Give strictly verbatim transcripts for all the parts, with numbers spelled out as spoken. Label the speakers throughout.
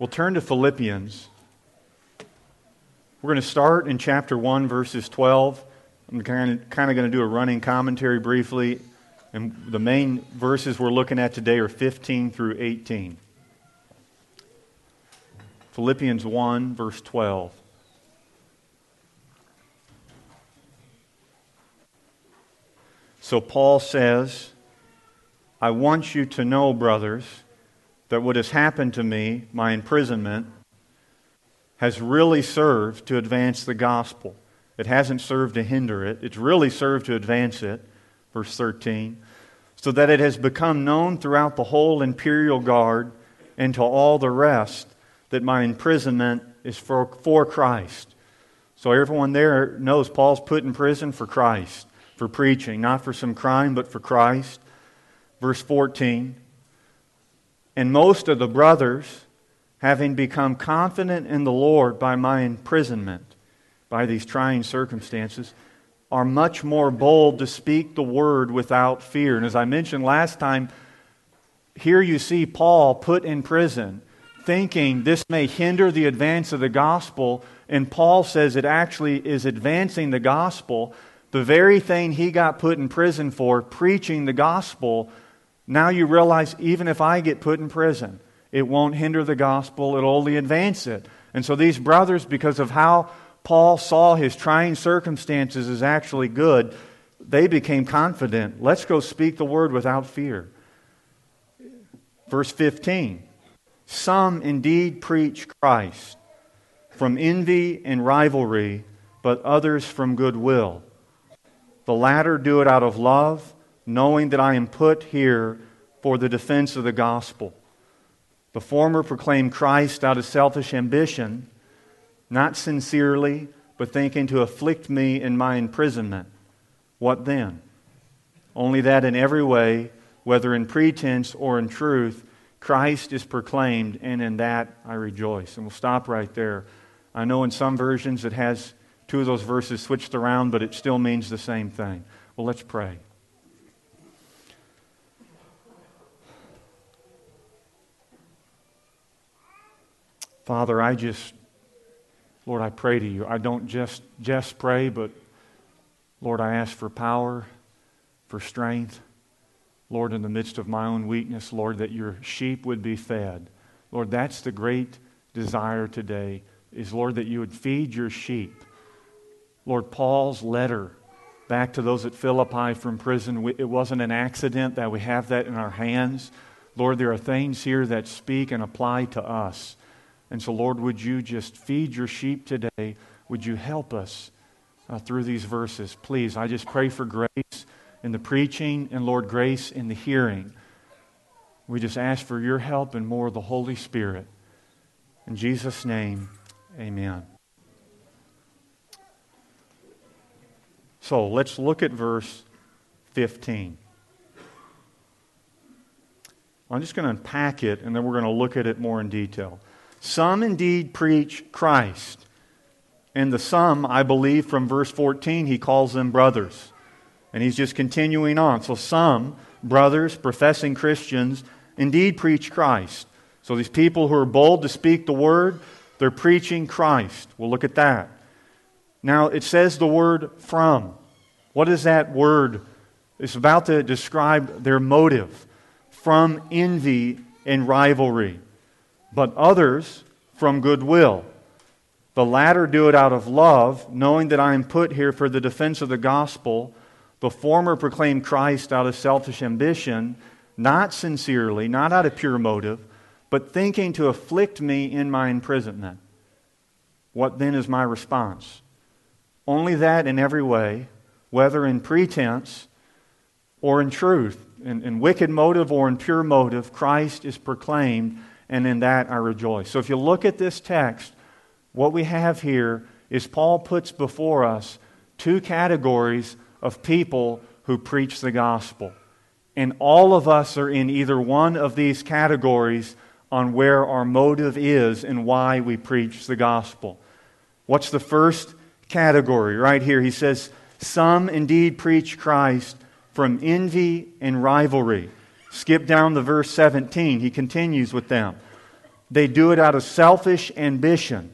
Speaker 1: We'll turn to Philippians. We're going to start in chapter one, verses twelve. I'm kind of, kind of going to do a running commentary briefly. And the main verses we're looking at today are fifteen through eighteen. Philippians one, verse twelve. So Paul says, I want you to know, brothers, that what has happened to me, my imprisonment, has really served to advance the gospel. It hasn't served to hinder it. It's really served to advance it. Verse thirteen. So that it has become known throughout the whole imperial guard and to all the rest that my imprisonment is for, for Christ. So everyone there knows Paul's put in prison for Christ, for preaching, not for some crime, but for Christ. Verse fourteen. And most of the brothers, having become confident in the Lord by my imprisonment, by these trying circumstances, are much more bold to speak the word without fear. And as I mentioned last time, here you see Paul put in prison, thinking this may hinder the advance of the gospel, and Paul says it actually is advancing the gospel. The very thing he got put in prison for, preaching the gospel, now you realize even if I get put in prison, it won't hinder the gospel, it'll only advance it. And so these brothers, because of how Paul saw his trying circumstances as actually good, they became confident. Let's go speak the word without fear. Verse fifteen. Some indeed preach Christ from envy and rivalry, but others from goodwill. The latter do it out of love, knowing that I am put here for the defense of the gospel. The former proclaim Christ out of selfish ambition, not sincerely, but thinking to afflict me in my imprisonment. What then? Only that in every way, whether in pretense or in truth, Christ is proclaimed, and in that I rejoice. And we'll stop right there. I know in some versions it has two of those verses switched around, but it still means the same thing. Well, let's pray. Father, I just, Lord, I pray to you. I don't just, just pray, but Lord, I ask for power, for strength. Lord, in the midst of my own weakness, Lord, that your sheep would be fed. Lord, that's the great desire today, is, Lord, that you would feed your sheep. Lord, Paul's letter back to those at Philippi from prison, it wasn't an accident that we have that in our hands. Lord, there are things here that speak and apply to us. And so, Lord, would you just feed your sheep today? Would you help us uh, through these verses? Please, I just pray for grace in the preaching and, Lord, grace in the hearing. We just ask for your help and more of the Holy Spirit. In Jesus' name, amen. So, let's look at verse fifteen. I'm just going to unpack it, and then we're going to look at it more in detail. Some indeed preach Christ. And the some, I believe, from verse fourteen, he calls them brothers. And he's just continuing on. So some brothers, professing Christians, indeed preach Christ. So these people who are bold to speak the word, they're preaching Christ. We'll look at that. Now, it says the word from. What is that word? It's about to describe their motive. From envy and rivalry. But others from goodwill. The latter do it out of love, knowing that I am put here for the defense of the gospel. The former proclaim Christ out of selfish ambition, not sincerely, not out of pure motive, but thinking to afflict me in my imprisonment. What then is my response? Only that in every way, whether in pretense or in truth, in, in wicked motive or in pure motive, Christ is proclaimed, and in that I rejoice. So if you look at this text, what we have here is Paul puts before us two categories of people who preach the gospel. And all of us are in either one of these categories on where our motive is and why we preach the gospel. What's the first category? Right here, he says, some indeed preach Christ from envy and rivalry. Skip down to verse seventeen. He continues with them. They do it out of selfish ambition,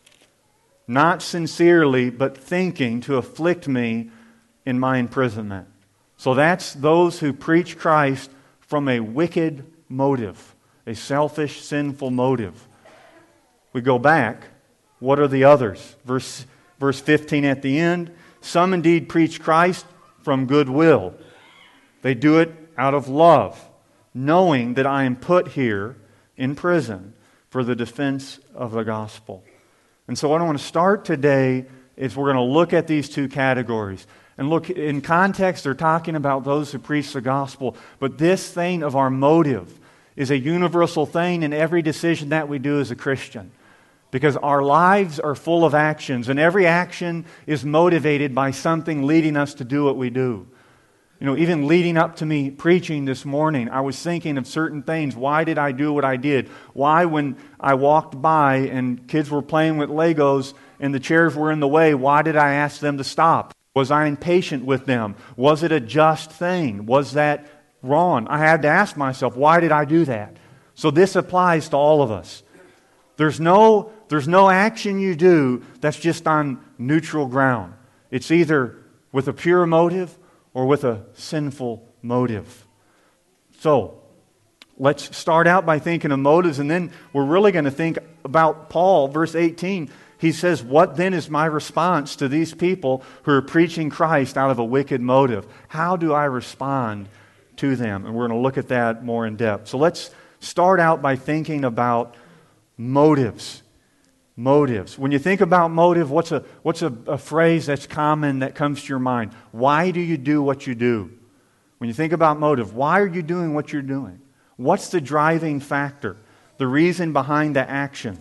Speaker 1: not sincerely, but thinking to afflict me in my imprisonment. So that's those who preach Christ from a wicked motive, a selfish, sinful motive. We go back. What are the others? Verse, verse fifteen at the end. Some indeed preach Christ from goodwill. They do it out of love, knowing that I am put here in prison for the defense of the gospel. And so what I want to start today is we're going to look at these two categories. And look, in context, they're talking about those who preach the gospel. But this thing of our motive is a universal thing in every decision that we do as a Christian. Because our lives are full of actions, and every action is motivated by something leading us to do what we do. You know, even leading up to me preaching this morning, I was thinking of certain things. Why did I do what I did? Why, when I walked by and kids were playing with Legos and the chairs were in the way, why did I ask them to stop? Was I impatient with them? Was it a just thing? Was that wrong? I had to ask myself, why did I do that? So this applies to all of us. There's no, there's no action you do that's just on neutral ground. It's either with a pure motive or with a sinful motive. So, let's start out by thinking of motives, and then we're really going to think about Paul, verse eighteen. He says, what then is my response to these people who are preaching Christ out of a wicked motive? How do I respond to them? And we're going to look at that more in depth. So let's start out by thinking about motives. Motives. When you think about motive, what's a what's a, a phrase that's common that comes to your mind? Why do you do what you do? When you think about motive, why are you doing what you're doing? What's the driving factor? The reason behind the action?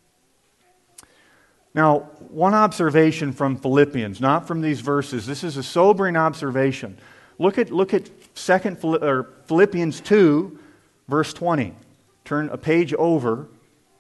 Speaker 1: Now, one observation from Philippians, not from these verses. This is a sobering observation. Look at look at second or Philippians two, verse twenty. Turn a page over.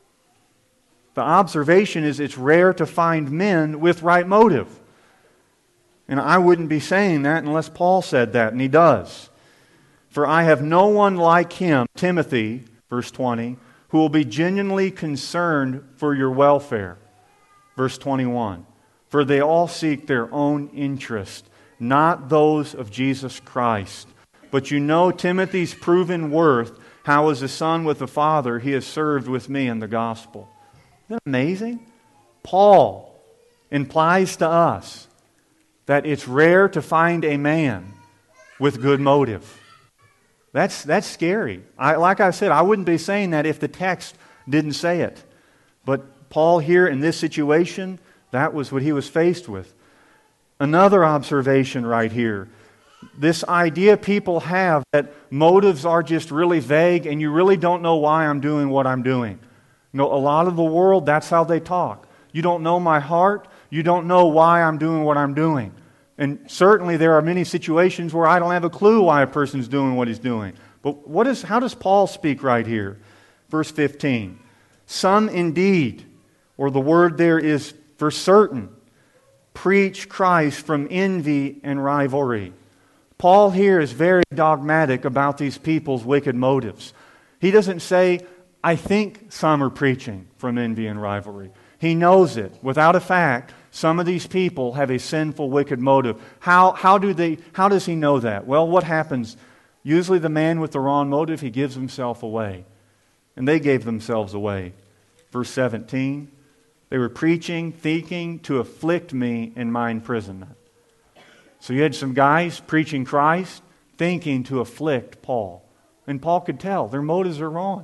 Speaker 1: The observation is it's rare to find men with right motive. And I wouldn't be saying that unless Paul said that, and he does. For I have no one like him, Timothy, verse twenty, who will be genuinely concerned for your welfare. Verse twenty-one, for they all seek their own interest, not those of Jesus Christ. But you know Timothy's proven worth, how as a son with the Father he has served with me in the gospel. Isn't that amazing? Paul implies to us that it's rare to find a man with good motive. That's, that's scary. I, like I said, I wouldn't be saying that if the text didn't say it. But Paul here in this situation, that was what he was faced with. Another observation right here. This idea people have that motives are just really vague and you really don't know why I'm doing what I'm doing. You know, a lot of the world, that's how they talk. You don't know my heart. You don't know why I'm doing what I'm doing. And certainly there are many situations where I don't have a clue why a person's doing what he's doing. But what is? How does Paul speak right here? Verse fifteen. Some indeed, or the word there is for certain, preach Christ from envy and rivalry. Paul here is very dogmatic about these people's wicked motives. He doesn't say, I think some are preaching from envy and rivalry. He knows it. Without a fact, some of these people have a sinful, wicked motive. How, how, do they, how does he know that? Well, what happens? Usually the man with the wrong motive, he gives himself away. And they gave themselves away. Verse seventeen, they were preaching, thinking to afflict me in my imprisonment. So you had some guys preaching Christ, thinking to afflict Paul. And Paul could tell their motives are wrong.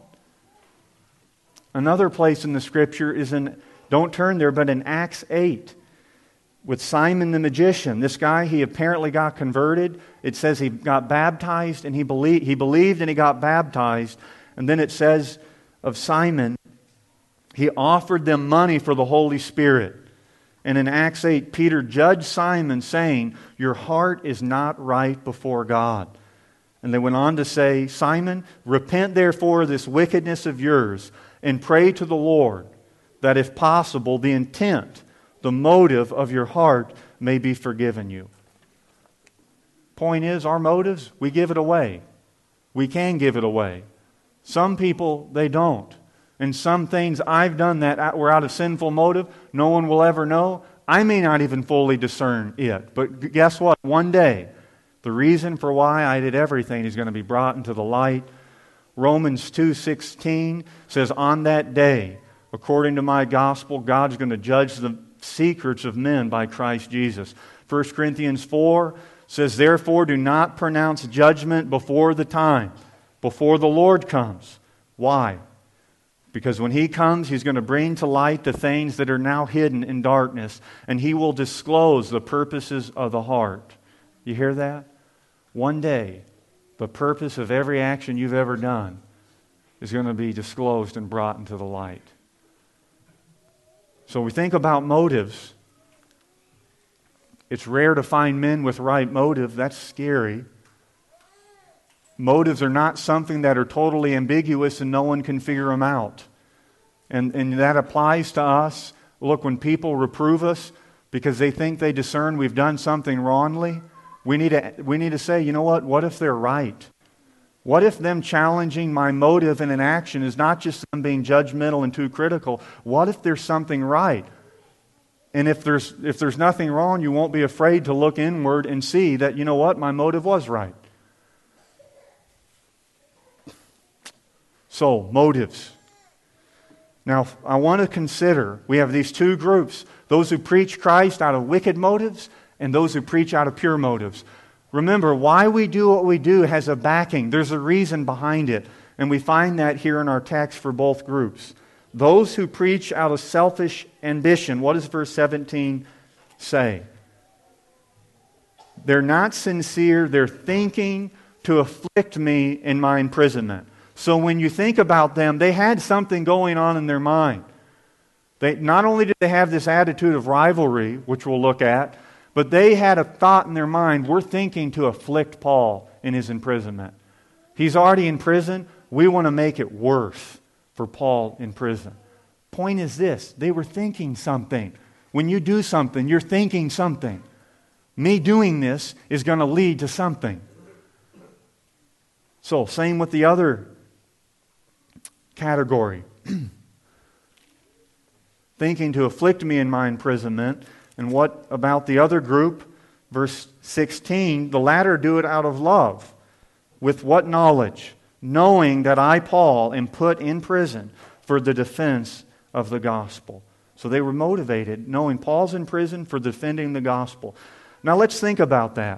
Speaker 1: Another place in the Scripture is in, don't turn there, but in Acts eight, with Simon the magician. This guy, he apparently got converted. It says he got baptized, and he believed, he believed and he got baptized. And then it says of Simon, he offered them money for the Holy Spirit. And in Acts eight, Peter judged Simon, saying, your heart is not right before God. And they went on to say, Simon, repent therefore of this wickedness of yours, and pray to the Lord that if possible the intent, the motive of your heart may be forgiven you. Point is, our motives, we give it away. We can give it away. Some people, they don't. And some things I've done that were out of sinful motive, no one will ever know. I may not even fully discern it. But guess what? One day, the reason for why I did everything is going to be brought into the light. Romans two sixteen says, on that day, according to my gospel, God's going to judge the secrets of men by Christ Jesus. First Corinthians four says, therefore do not pronounce judgment before the time, before the Lord comes. Why? Because when He comes, He's going to bring to light the things that are now hidden in darkness, and He will disclose the purposes of the heart. You hear that? One day, the purpose of every action you've ever done is going to be disclosed and brought into the light. So we think about motives. It's rare to find men with right motive. That's scary. Motives are not something that are totally ambiguous and no one can figure them out. And, and that applies to us. Look, when people reprove us because they think they discern we've done something wrongly, we need to, we need to say, you know what? What if they're right? What if them challenging my motive in an action is not just them being judgmental and too critical? What if there's something right? And if there's, if there's nothing wrong, you won't be afraid to look inward and see that, you know what? My motive was right. So, motives. Now, I want to consider, we have these two groups, those who preach Christ out of wicked motives and those who preach out of pure motives. Remember, why we do what we do has a backing. There's a reason behind it. And we find that here in our text for both groups. Those who preach out of selfish ambition, what does verse seventeen say? They're not sincere, they're thinking to afflict me in my imprisonment. So when you think about them, they had something going on in their mind. They, not only did they have this attitude of rivalry, which we'll look at, but they had a thought in their mind, we're thinking to afflict Paul in his imprisonment. He's already in prison, we want to make it worse for Paul in prison. Point is this, they were thinking something. When you do something, you're thinking something. Me doing this is going to lead to something. So, same with the other category. Thinking to afflict me in my imprisonment. And what about the other group? Verse sixteen, the latter do it out of love. With what knowledge? Knowing that I, Paul, am put in prison for the defense of the gospel. So they were motivated, knowing Paul's in prison for defending the gospel. Now let's think about that.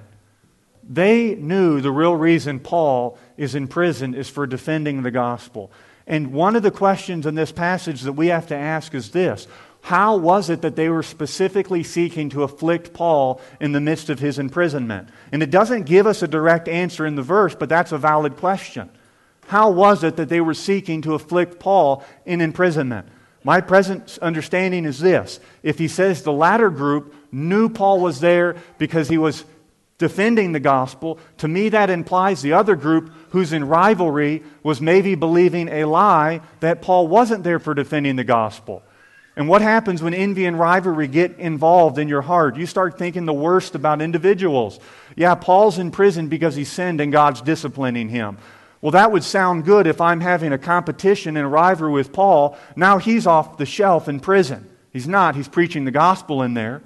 Speaker 1: They knew the real reason Paul is in prison is for defending the gospel. And one of the questions in this passage that we have to ask is this: how was it that they were specifically seeking to afflict Paul in the midst of his imprisonment? And it doesn't give us a direct answer in the verse, but that's a valid question. How was it that they were seeking to afflict Paul in imprisonment? My present understanding is this: if he says the latter group knew Paul was there because he was defending the gospel, to me that implies the other group who's in rivalry was maybe believing a lie that Paul wasn't there for defending the gospel. And what happens when envy and rivalry get involved in your heart? You start thinking the worst about individuals. Yeah, Paul's in prison because he sinned and God's disciplining him. Well, that would sound good if I'm having a competition and a rivalry with Paul. Now he's off the shelf in prison. He's not. He's preaching the gospel in there.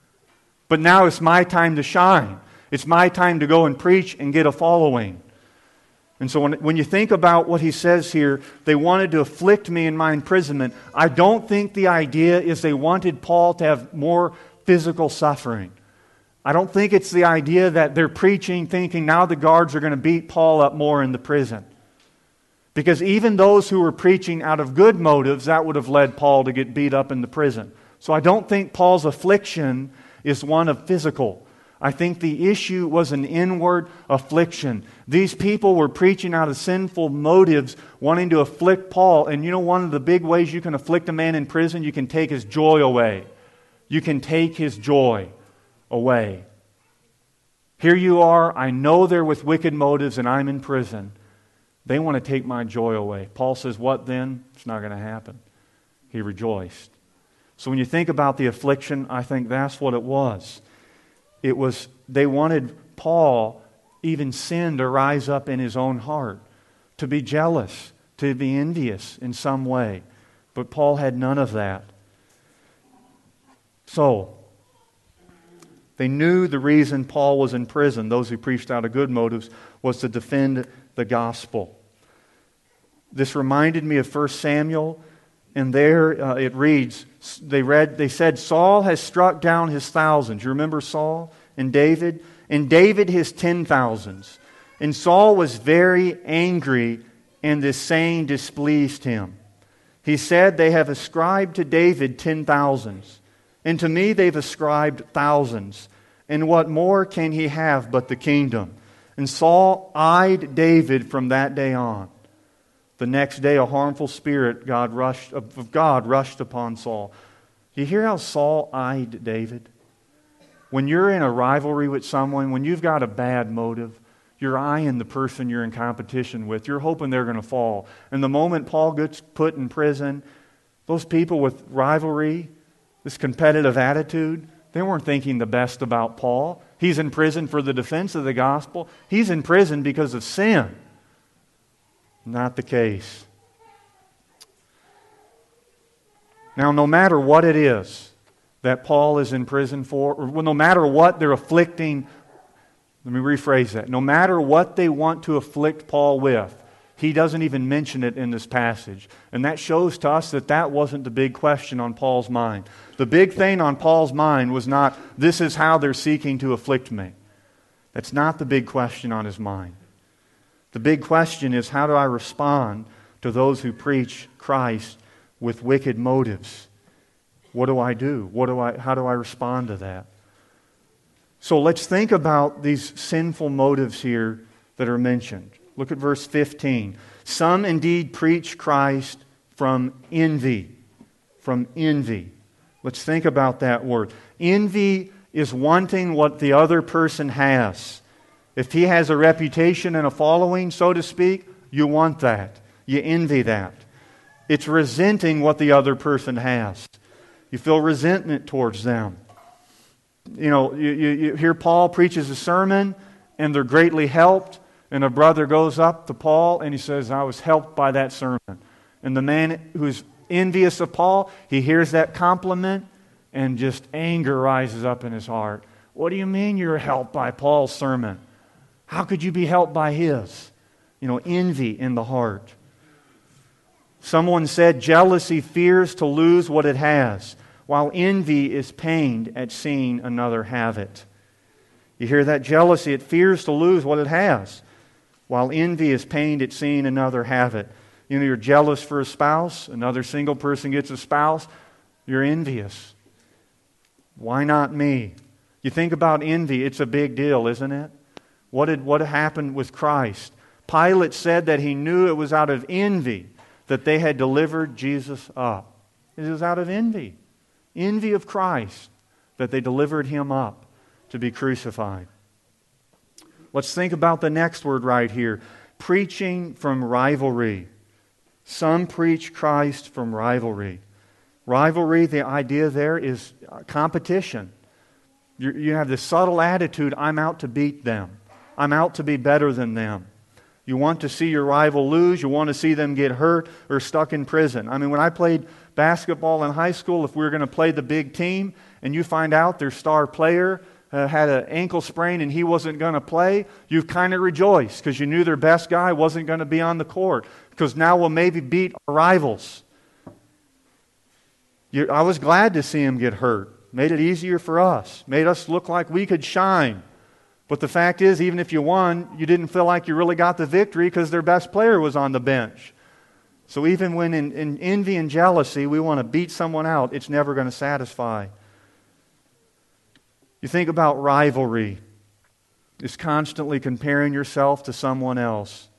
Speaker 1: But now it's my time to shine. It's my time to go and preach and get a following. And so when, when you think about what he says here, they wanted to afflict me in my imprisonment. I don't think the idea is they wanted Paul to have more physical suffering. I don't think it's the idea that they're preaching thinking now the guards are going to beat Paul up more in the prison. Because even those who were preaching out of good motives, that would have led Paul to get beat up in the prison. So I don't think Paul's affliction is one of physical. I think the issue was an inward affliction. These people were preaching out of sinful motives, wanting to afflict Paul. And you know one of the big ways you can afflict a man in prison? You can take his joy away. You can take his joy away. Here you are, I know they're with wicked motives and I'm in prison. They want to take my joy away. Paul says, what then? It's not going to happen. He rejoiced. So when you think about the affliction, I think that's what it was. It was, they wanted Paul, even sin, to rise up in his own heart, to be jealous, to be envious in some way. But Paul had none of that. So, they knew the reason Paul was in prison, those who preached out of good motives, was to defend the gospel. This reminded me of First Samuel, and there uh, it reads, they read, they said, Saul has struck down his thousands. You remember Saul and David? And David his ten thousands. And Saul was very angry, and this saying displeased him. He said, they have ascribed to David ten thousands, and to me they've ascribed thousands. And what more can he have but the kingdom? And Saul eyed David from that day on. The next day, a harmful spirit God rushed, of God rushed upon Saul. You hear how Saul eyed David? When you're in a rivalry with someone, when you've got a bad motive, you're eyeing the person you're in competition with. You're hoping they're going to fall. And the moment Paul gets put in prison, those people with rivalry, this competitive attitude, they weren't thinking the best about Paul. He's in prison for the defense of the gospel. He's in prison because of sin. Not the case. Now, no matter what it is that Paul is in prison for, or well, no matter what they're afflicting, let me rephrase that. No matter what they want to afflict Paul with, he doesn't even mention it in this passage. And that shows to us that that wasn't the big question on Paul's mind. The big thing on Paul's mind was not, this is how they're seeking to afflict me. That's not the big question on his mind. The big question is, how do I respond to those who preach Christ with wicked motives? What do I do? What do I? How do I respond to that? So let's think about these sinful motives here that are mentioned. Look at verse fifteen. Some indeed preach Christ from envy. From envy. Let's think about that word. Envy is wanting what the other person has. If he has a reputation and a following, so to speak, you want that. You envy that. It's resenting what the other person has. You feel resentment towards them. You know, you, you, you hear Paul preaches a sermon, and they're greatly helped, and a brother goes up to Paul, and he says, I was helped by that sermon. And the man who's envious of Paul, he hears that compliment, and just anger rises up in his heart. What do you mean you're helped by Paul's sermon? How could you be helped by his? You know, envy in the heart. Someone said jealousy fears to lose what it has, while envy is pained at seeing another have it. You hear that? Jealousy, it fears to lose what it has, while envy is pained at seeing another have it. You know, you're jealous for a spouse, another single person gets a spouse, you're envious. Why not me? You think about envy, it's a big deal, isn't it? What did what happened with Christ? Pilate said that he knew it was out of envy that they had delivered Jesus up. It was out of envy. Envy of Christ that they delivered Him up to be crucified. Let's think about the next word right here. Preaching from rivalry. Some preach Christ from rivalry. Rivalry, the idea there is competition. You, you have this subtle attitude, I'm out to beat them. I'm out to be better than them. You want to see your rival lose. You want to see them get hurt or stuck in prison. I mean, when I played basketball in high school, if we were going to play the big team and you find out their star player uh, had an ankle sprain and he wasn't going to play, you kind of rejoiced because you knew their best guy wasn't going to be on the court because now we'll maybe beat our rivals. You, I was glad to see him get hurt. Made it easier for us. Made us look like we could shine. But the fact is, even if you won, you didn't feel like you really got the victory because their best player was on the bench. So even when in, in envy and jealousy we want to beat someone out, it's never going to satisfy. You think about rivalry. It's constantly comparing yourself to someone else.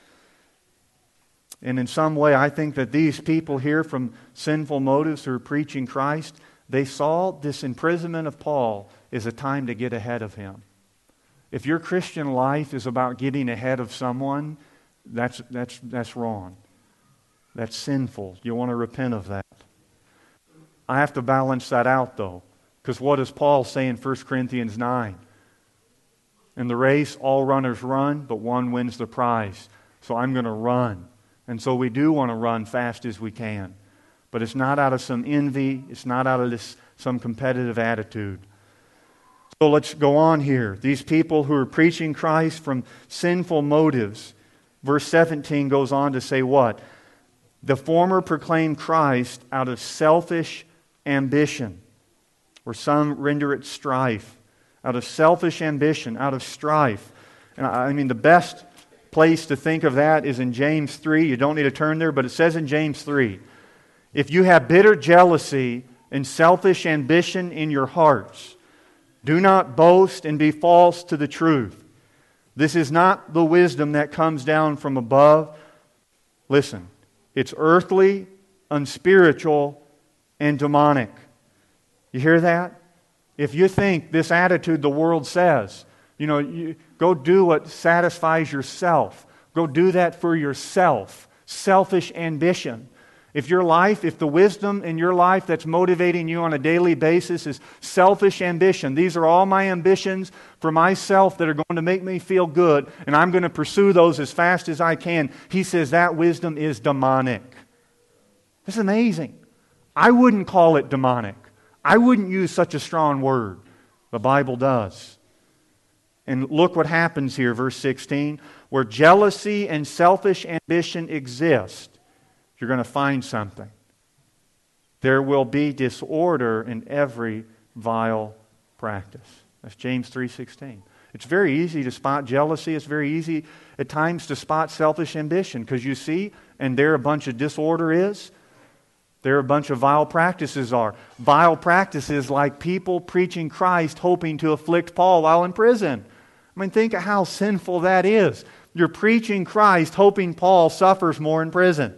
Speaker 1: And in some way, I think that these people here from sinful motives who are preaching Christ, they saw this imprisonment of Paul as a time to get ahead of him. If your Christian life is about getting ahead of someone, that's, that's, that's wrong. That's sinful. You want to repent of that. I have to balance that out, though. Because what does Paul say in First Corinthians nine? In the race, all runners run, but one wins the prize. So I'm going to run. And so we do want to run fast as we can. But it's not out of some envy. It's not out of this, some competitive attitude. So let's go on here. These people who are preaching Christ from sinful motives. Verse seventeen goes on to say what? The former proclaim Christ out of selfish ambition. Or some render it strife. Out of selfish ambition, out of strife. And I mean, the best place to think of that is in James three. You don't need to turn there, but it says in James three, if you have bitter jealousy and selfish ambition in your hearts, do not boast and be false to the truth. This is not the wisdom that comes down from above. Listen, it's earthly, unspiritual, and demonic. You hear that? If you think this attitude the world says, you know, you go do what satisfies yourself. Go do that for yourself. Selfish ambition. If your life, if the wisdom in your life that's motivating you on a daily basis is selfish ambition, these are all my ambitions for myself that are going to make me feel good, and I'm going to pursue those as fast as I can, he says that wisdom is demonic. It's amazing. I wouldn't call it demonic. I wouldn't use such a strong word. The Bible does. And look what happens here, verse sixteen. Where jealousy and selfish ambition exist, you're going to find something. There will be disorder in every vile practice. That's James three sixteen. It's very easy to spot jealousy. It's very easy at times to spot selfish ambition. Because you see, and there a bunch of disorder is, there a bunch of vile practices are. Vile practices like people preaching Christ hoping to afflict Paul while in prison. I mean, think of how sinful that is. You're preaching Christ hoping Paul suffers more in prison.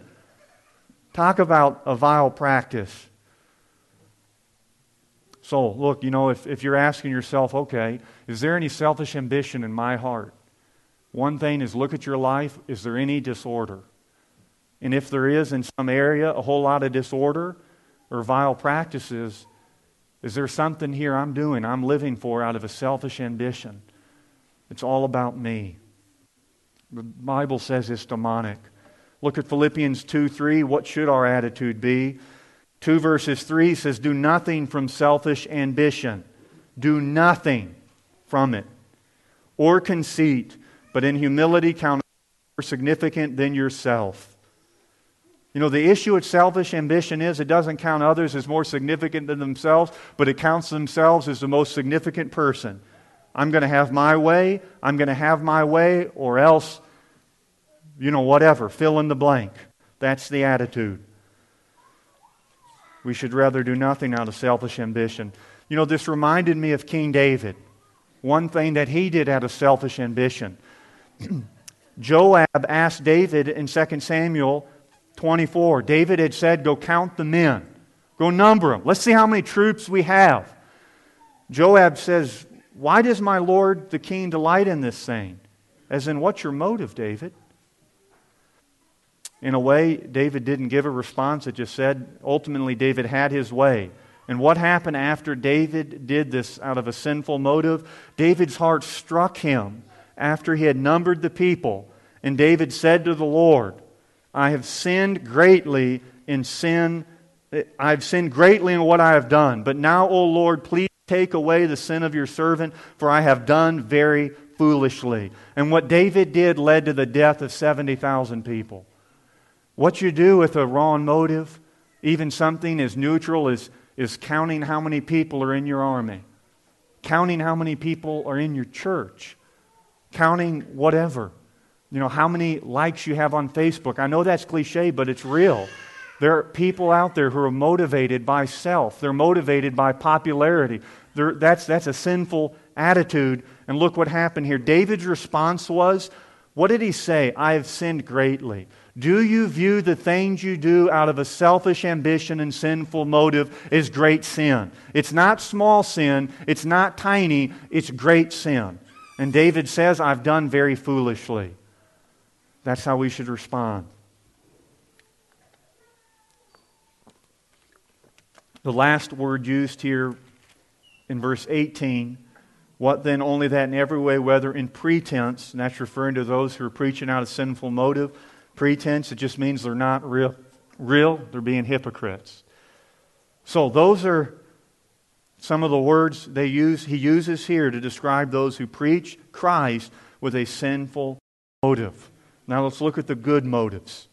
Speaker 1: Talk about a vile practice. So, look, you know, if, if you're asking yourself, okay, is there any selfish ambition in my heart? One thing is look at your life. Is there any disorder? And if there is in some area a whole lot of disorder or vile practices, is there something here I'm doing, I'm living for out of a selfish ambition? It's all about me. The Bible says it's demonic. Look at Philippians two three. What should our attitude be? two verses three says, do nothing from selfish ambition. Do nothing from it. Or conceit, but in humility count more significant than yourself. You know, the issue with selfish ambition is it doesn't count others as more significant than themselves, but it counts themselves as the most significant person. I'm going to have my way, I'm going to have my way, or else, you know, whatever, fill in the blank. That's the attitude. We should rather do nothing out of selfish ambition. You know, this reminded me of King David. One thing that he did out of selfish ambition. Joab asked David in Second Samuel twenty-four. David had said, go count the men. Go number them. Let's see how many troops we have. Joab says, why does my Lord the king delight in this thing? As in, what's your motive, David? In a way, David didn't give a response. It just said, ultimately, David had his way. And what happened after David did this out of a sinful motive? David's heart struck him after he had numbered the people. And David said to the Lord, I have sinned greatly in sin. I have sinned greatly in what I have done. But now, O Lord, please take away the sin of your servant, for I have done very foolishly. And what David did led to the death of seventy thousand people. What you do with a wrong motive, even something as neutral as, is counting how many people are in your army, counting how many people are in your church, counting whatever. You know, how many likes you have on Facebook. I know that's cliche, but it's real. There are people out there who are motivated by self. They're motivated by popularity. They're, that's, that's a sinful attitude. And look what happened here. David's response was, what did he say? I have sinned greatly. Do you view the things you do out of a selfish ambition and sinful motive as great sin? It's not small sin. It's not tiny. It's great sin. And David says, I've done very foolishly. That's how we should respond. The last word used here in verse eighteen, what then? Only that in every way, whether in pretense, and that's referring to those who are preaching out of sinful motive, Pretense, it just means they're not real. Real, they're being hypocrites. So those are some of the words they use. He uses here to describe those who preach Christ with a sinful motive. Now let's look at the good motives.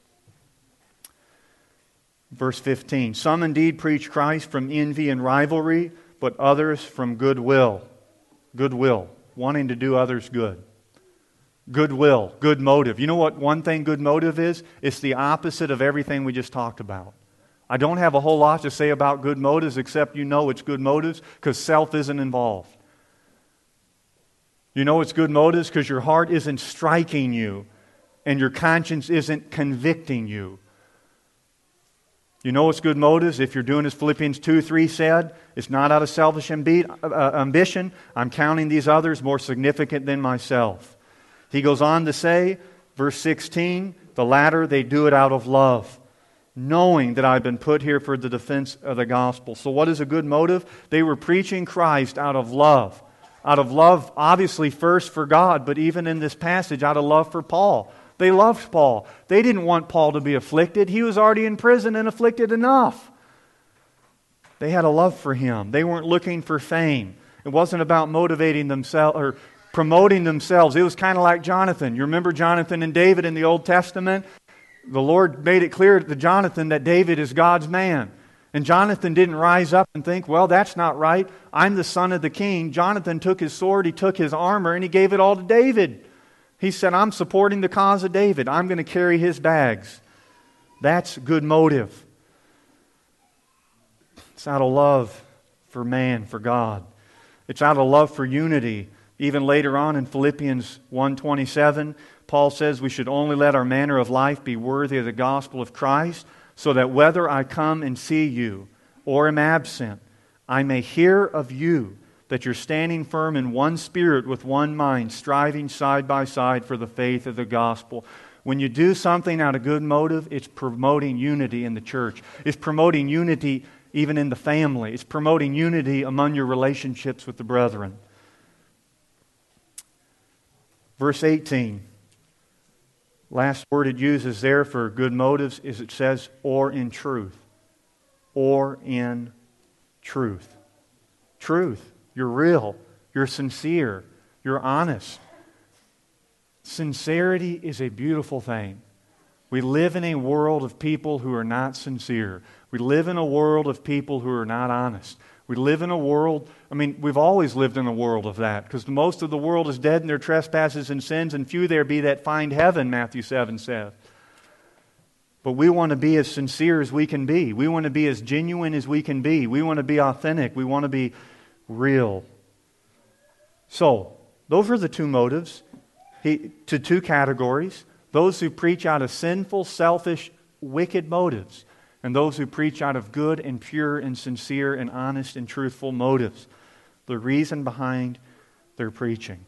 Speaker 1: Verse fifteen, some indeed preach Christ from envy and rivalry, but others from goodwill. Goodwill, wanting to do others good. Goodwill, good motive. You know what one thing good motive is? It's the opposite of everything we just talked about. I don't have a whole lot to say about good motives except you know it's good motives because self isn't involved. You know it's good motives because your heart isn't striking you and your conscience isn't convicting you. You know it's good motives if you're doing as Philippians two three said, it's not out of selfish ambi- uh, ambition. I'm counting these others more significant than myself. He goes on to say, verse sixteen, the latter they do it out of love, knowing that I've been put here for the defense of the gospel. So what is a good motive? They were preaching Christ out of love. Out of love, obviously, first for God, but even in this passage, out of love for Paul. They loved Paul. They didn't want Paul to be afflicted. He was already in prison and afflicted enough. They had a love for him. They weren't looking for fame. It wasn't about motivating themselves or promoting themselves. It was kind of like Jonathan. You remember Jonathan and David in the Old Testament? The Lord made it clear to Jonathan that David is God's man. And Jonathan didn't rise up and think, well, that's not right. I'm the son of the king. Jonathan took his sword, he took his armor, and he gave it all to David. He said, I'm supporting the cause of David. I'm going to carry his bags. That's good motive. It's out of love for man, for God. It's out of love for unity. Even later on in Philippians one twenty-seven, Paul says we should only let our manner of life be worthy of the gospel of Christ, so that whether I come and see you or am absent, I may hear of you that you're standing firm in one spirit with one mind, striving side by side for the faith of the gospel. When you do something out of good motive, it's promoting unity in the church. It's promoting unity even in the family. It's promoting unity among your relationships with the brethren. Verse eighteen. Last word it uses there for good motives is it says, or in truth. Or in truth. Truth. You're real. You're sincere. You're honest. Sincerity is a beautiful thing. We live in a world of people who are not sincere. We live in a world of people who are not honest. We live in a world, I mean, we've always lived in a world of that, because most of the world is dead in their trespasses and sins, and few there be that find heaven, Matthew seven says. But we want to be as sincere as we can be. We want to be as genuine as we can be. We want to be authentic. We want to be real. So, those are the two motives, he, to two categories. Those who preach out of sinful, selfish, wicked motives, and those who preach out of good and pure and sincere and honest and truthful motives. The reason behind their preaching.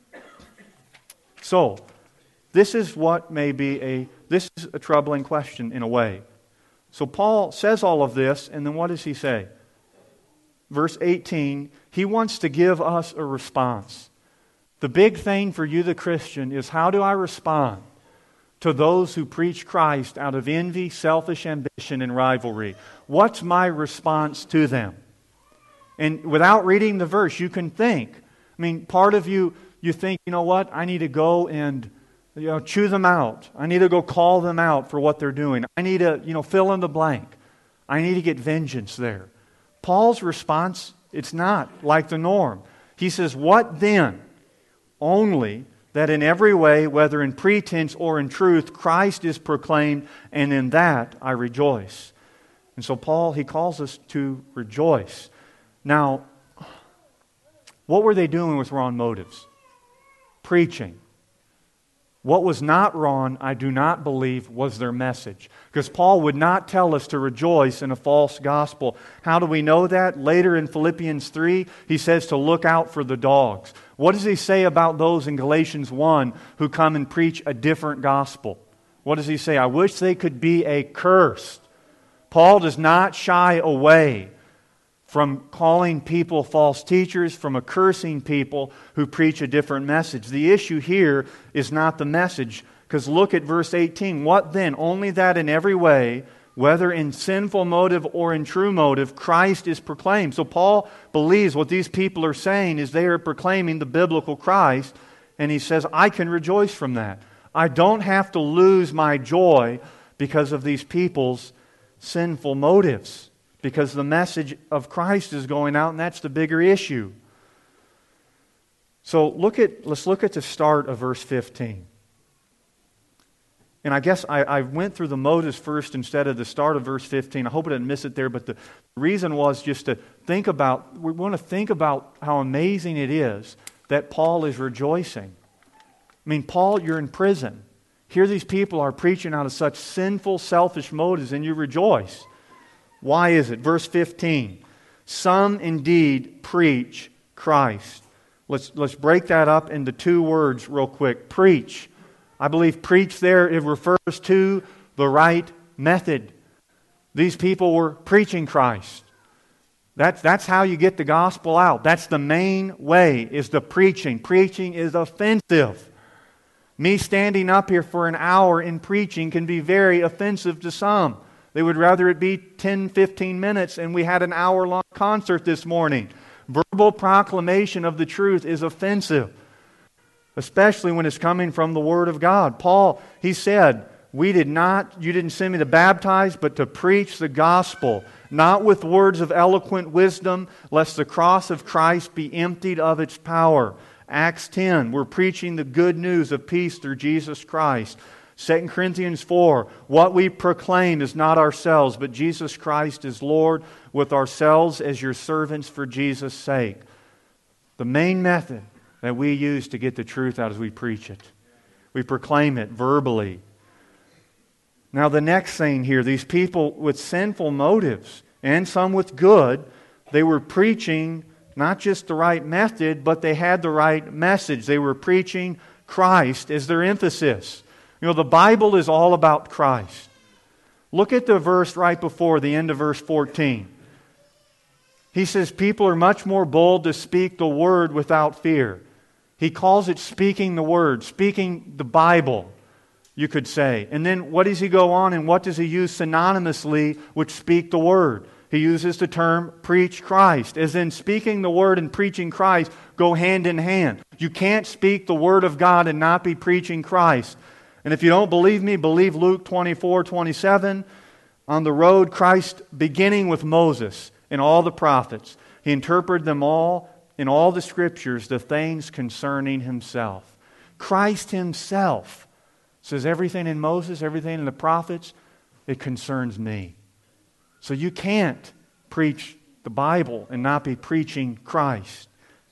Speaker 1: So, this is what may be a, this is a troubling question in a way. So Paul says all of this, and then what does he say? Verse eighteen, he wants to give us a response. The big thing for you, the Christian, is how do I respond to those who preach Christ out of envy, selfish ambition, and rivalry? What's my response to them? And without reading the verse, you can think. I mean, part of you, you think, you know what, I need to go and you know, chew them out. I need to go call them out for what they're doing. I need to, you know, fill in the blank. I need to get vengeance there. Paul's response, it's not like the norm. He says, what then? Only that in every way, whether in pretense or in truth, Christ is proclaimed, and in that I rejoice. And so Paul, he calls us to rejoice. Now, what were they doing with wrong motives? Preaching. What was not wrong, I do not believe, was their message. Because Paul would not tell us to rejoice in a false gospel. How do we know that? Later in Philippians three, he says to look out for the dogs. What does he say about those in Galatians one who come and preach a different gospel? What does he say? I wish they could be accursed. Paul does not shy away from calling people false teachers, from accursing people who preach a different message. The issue here is not the message. Because look at verse eighteen. What then? Only that in every way, whether in sinful motive or in true motive, Christ is proclaimed. So Paul believes what these people are saying is they are proclaiming the biblical Christ, and he says, I can rejoice from that. I don't have to lose my joy because of these people's sinful motives, because the message of Christ is going out, and that's the bigger issue. So look at let's look at the start of verse fifteen. And I guess I, I went through the motives first instead of the start of verse fifteen. I hope I didn't miss it there, but the reason was just to think about, we want to think about how amazing it is that Paul is rejoicing. I mean, Paul, you're in prison. Here these people are preaching out of such sinful, selfish motives, and you rejoice. Why is it? Verse fifteen. Some indeed preach Christ. Let's, let's break that up into two words real quick. Preach. I believe preach there, it refers to the right method. These people were preaching Christ. That's, that's how you get the gospel out. That's the main way, is the preaching. Preaching is offensive. Me standing up here for an hour in preaching can be very offensive to some. They would rather it be ten, fifteen minutes, and we had an hour-long concert this morning. Verbal proclamation of the truth is offensive, especially when it's coming from the Word of God. Paul, he said, we did not, you didn't send me to baptize, but to preach the gospel, not with words of eloquent wisdom, lest the cross of Christ be emptied of its power. Acts ten, we're preaching the good news of peace through Jesus Christ. Second Corinthians four, what we proclaim is not ourselves, but Jesus Christ is Lord, with ourselves as your servants for Jesus' sake. The main method that we use to get the truth out as we preach it. We proclaim it verbally. Now the next thing here, these people with sinful motives, and some with good, they were preaching not just the right method, but they had the right message. They were preaching Christ as their emphasis. You know, the Bible is all about Christ. Look at the verse right before the end of verse fourteen. He says, people are much more bold to speak the word without fear. He calls it speaking the word, speaking the Bible, you could say. And then what does he go on and what does he use synonymously with speak the word? He uses the term preach Christ, as in speaking the word and preaching Christ go hand in hand. You can't speak the word of God and not be preaching Christ. And if you don't believe me, believe Luke twenty-four, twenty-seven. On the road, Christ, beginning with Moses and all the prophets, He interpreted them all in all the Scriptures, the things concerning Himself. Christ Himself says everything in Moses, everything in the prophets, it concerns me. So you can't preach the Bible and not be preaching Christ.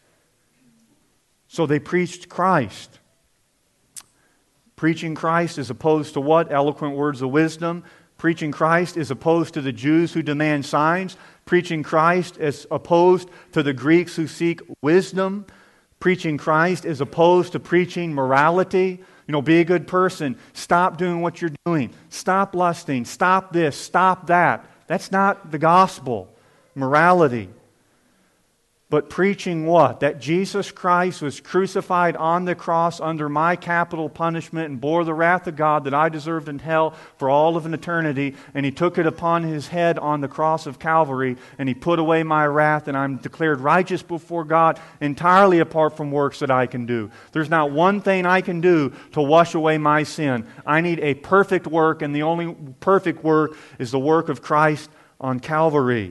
Speaker 1: So they preached Christ. Preaching Christ is opposed to what? Eloquent words of wisdom. Preaching Christ is opposed to the Jews who demand signs. Preaching Christ is opposed to the Greeks who seek wisdom. Preaching Christ is opposed to preaching morality. You know, be a good person. Stop doing what you're doing. Stop lusting. Stop this. Stop that. That's not the gospel. Morality. But preaching what? That Jesus Christ was crucified on the cross under my capital punishment and bore the wrath of God that I deserved in hell for all of an eternity. And He took it upon His head on the cross of Calvary. And He put away my wrath. And I'm declared righteous before God entirely apart from works that I can do. There's not one thing I can do to wash away my sin. I need a perfect work. And the only perfect work is the work of Christ on Calvary.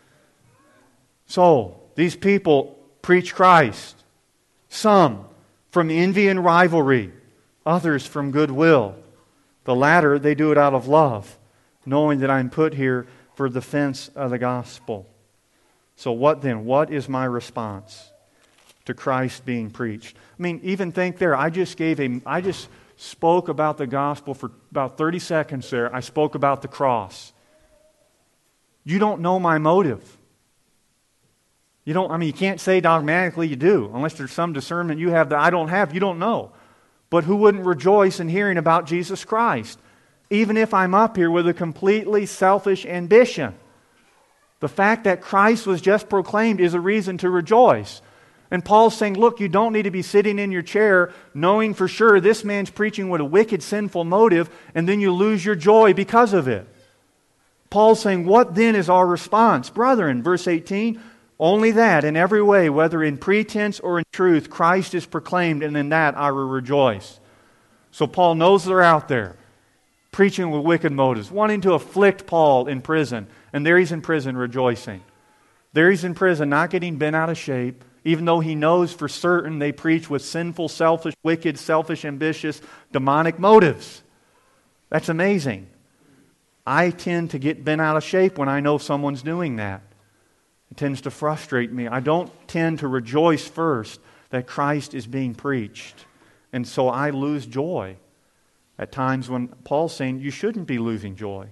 Speaker 1: So, these people preach Christ. Some from envy and rivalry. Others from goodwill. The latter, they do it out of love, knowing that I'm put here for the defense of the gospel. So what then? What is my response to Christ being preached? I mean, even think there, I just gave a, I just spoke about the gospel for about thirty seconds there. I spoke about the cross. You don't know my motive. You don't, I mean, you can't say dogmatically you do, unless there's some discernment you have that I don't have, you don't know. But who wouldn't rejoice in hearing about Jesus Christ? Even if I'm up here with a completely selfish ambition. The fact that Christ was just proclaimed is a reason to rejoice. And Paul's saying, look, you don't need to be sitting in your chair knowing for sure this man's preaching with a wicked, sinful motive, and then you lose your joy because of it. Paul's saying, what then is our response? Brethren, verse eighteen, only that in every way, whether in pretense or in truth, Christ is proclaimed, and in that I will rejoice. So Paul knows they're out there, preaching with wicked motives, wanting to afflict Paul in prison. And there he's in prison rejoicing. There he's in prison not getting bent out of shape, even though he knows for certain they preach with sinful, selfish, wicked, selfish, ambitious, demonic motives. That's amazing. I tend to get bent out of shape when I know someone's doing that. It tends to frustrate me. I don't tend to rejoice first that Christ is being preached. And so I lose joy at times when Paul's saying you shouldn't be losing joy.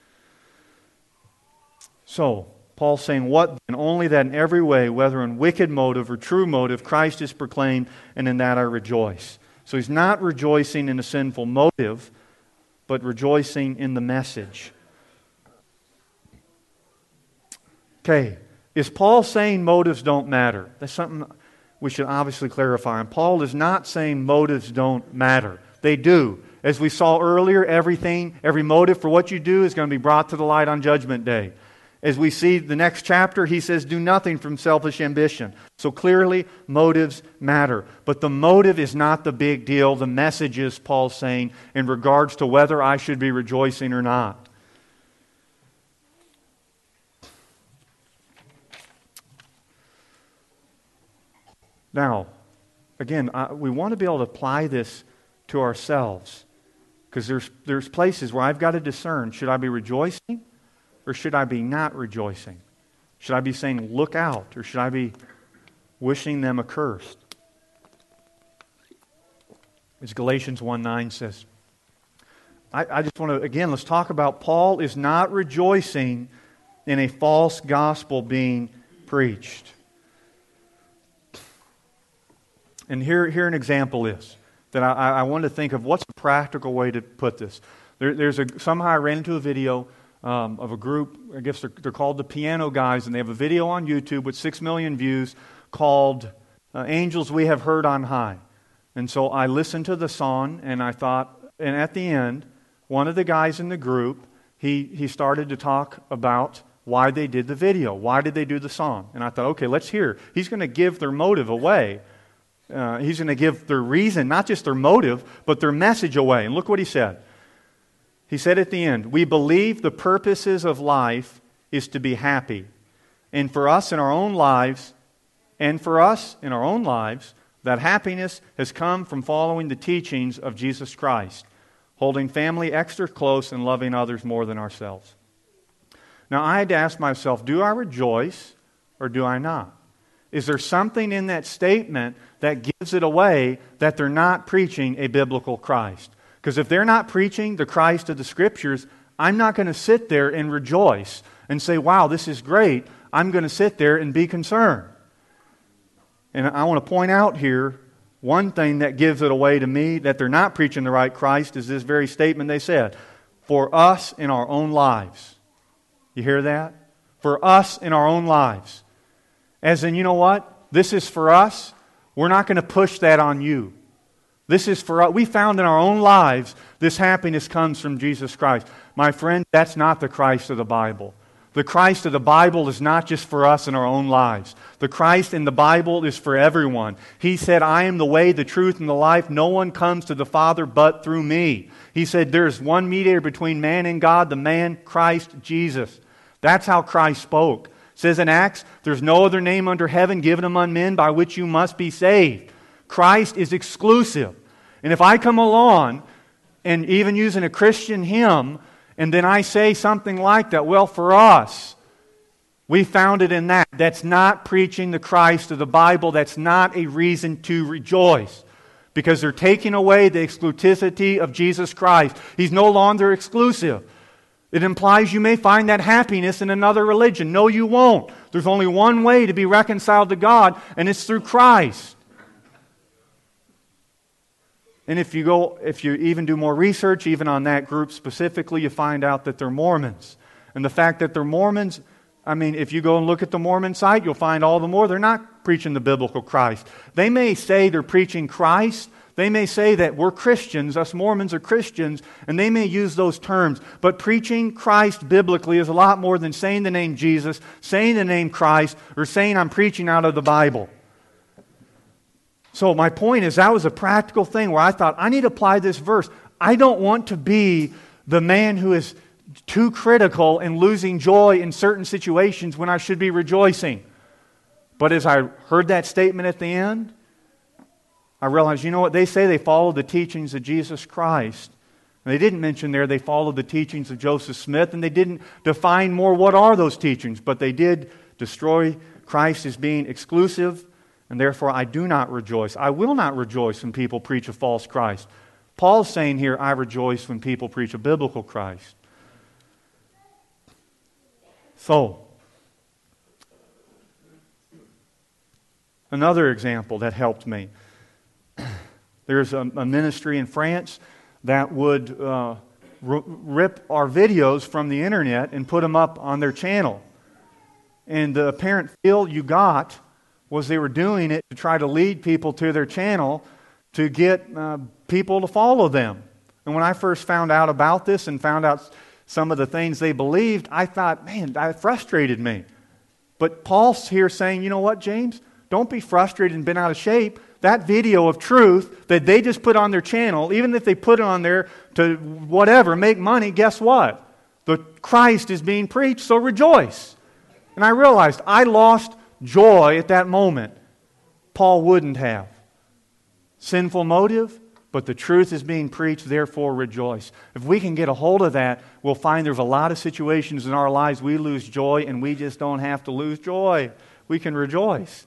Speaker 1: So, Paul's saying, what then? Only that in every way, whether in wicked motive or true motive, Christ is proclaimed, and in that I rejoice. So he's not rejoicing in a sinful motive, but rejoicing in the message. Okay, is Paul saying motives don't matter? That's something we should obviously clarify. And Paul is not saying motives don't matter. They do. As we saw earlier, everything, every motive for what you do is going to be brought to the light on Judgment Day. As we see the next chapter, he says, do nothing from selfish ambition. So clearly, motives matter. But the motive is not the big deal. The message is, Paul's saying, in regards to whether I should be rejoicing or not. Now, again, I, we want to be able to apply this to ourselves. Because there's, there's places where I've got to discern, should I be rejoicing? Or should I be not rejoicing? Should I be saying, look out? Or should I be wishing them accursed? As Galatians one nine says. I, I just want to, again, let's talk about Paul is not rejoicing in a false gospel being preached. And here, here an example is, that I, I want to think of what's a practical way to put this. There, there's a, somehow I ran into a video Um, of a group, I guess they're, they're called the Piano Guys, and they have a video on YouTube with six million views called uh, Angels We Have Heard on High. And so I listened to the song, and I thought, and at the end, one of the guys in the group, he, he started to talk about why they did the video. Why did they do the song? And I thought, okay, let's hear. He's going to give their motive away. Uh, he's going to give their reason, not just their motive, but their message away. And look what he said. He said at the end, we believe the purposes of life is to be happy. And for us in our own lives, and for us in our own lives, that happiness has come from following the teachings of Jesus Christ, holding family extra close and loving others more than ourselves. Now I had to ask myself, do I rejoice or do I not? Is there something in that statement that gives it away that they're not preaching a biblical Christ? Because if they're not preaching the Christ of the Scriptures, I'm not going to sit there and rejoice and say, wow, this is great. I'm going to sit there and be concerned. And I want to point out here, one thing that gives it away to me that they're not preaching the right Christ is this very statement they said, for us in our own lives. You hear that? For us in our own lives. As in, you know what? This is for us. We're not going to push that on you. This is for us. We found in our own lives this happiness comes from Jesus Christ. My friend, that's not the Christ of the Bible. The Christ of the Bible is not just for us in our own lives. The Christ in the Bible is for everyone. He said, I am the way, the truth, and the life. No one comes to the Father but through me. He said, there is one mediator between man and God, the man Christ Jesus. That's how Christ spoke. It says in Acts, there's no other name under heaven given among men by which you must be saved. Christ is exclusive. And if I come along and even using a Christian hymn, and then I say something like that, well, for us, we found it in that. That's not preaching the Christ of the Bible. That's not a reason to rejoice. Because they're taking away the exclusivity of Jesus Christ. He's no longer exclusive. It implies you may find that happiness in another religion. No, you won't. There's only one way to be reconciled to God, and it's through Christ. And if you go, if you even do more research, even on that group specifically, you find out that they're Mormons. And the fact that they're Mormons I mean, if you go and look at the Mormon site, you'll find all the more they're not preaching the biblical Christ. They may say they're preaching Christ. They may say that we're Christians, us Mormons are Christians, and they may use those terms. But preaching Christ biblically is a lot more than saying the name Jesus, saying the name Christ, or saying I'm preaching out of the Bible. So my point is, that was a practical thing where I thought, I need to apply this verse. I don't want to be the man who is too critical and losing joy in certain situations when I should be rejoicing. But as I heard that statement at the end, I realized, you know what? They say they follow the teachings of Jesus Christ. And they didn't mention there they followed the teachings of Joseph Smith, and they didn't define more what are those teachings, but they did destroy Christ as being exclusive, and therefore I do not rejoice. I will not rejoice when people preach a false Christ. Paul's saying here, I rejoice when people preach a biblical Christ. So, another example that helped me. There's a, a ministry in France that would uh, r- rip our videos from the internet and put them up on their channel. And the apparent feel you got was they were doing it to try to lead people to their channel to get uh, people to follow them. And when I first found out about this and found out some of the things they believed, I thought, man, that frustrated me. But Paul's here saying, you know what, James? Don't be frustrated and bent out of shape. That video of truth that they just put on their channel, even if they put it on there to whatever, make money, guess what? The Christ is being preached, so rejoice. And I realized I lost joy at that moment. Paul wouldn't have. Sinful motive, but the truth is being preached, therefore rejoice. If we can get a hold of that, we'll find there's a lot of situations in our lives we lose joy, and we just don't have to lose joy. We can rejoice.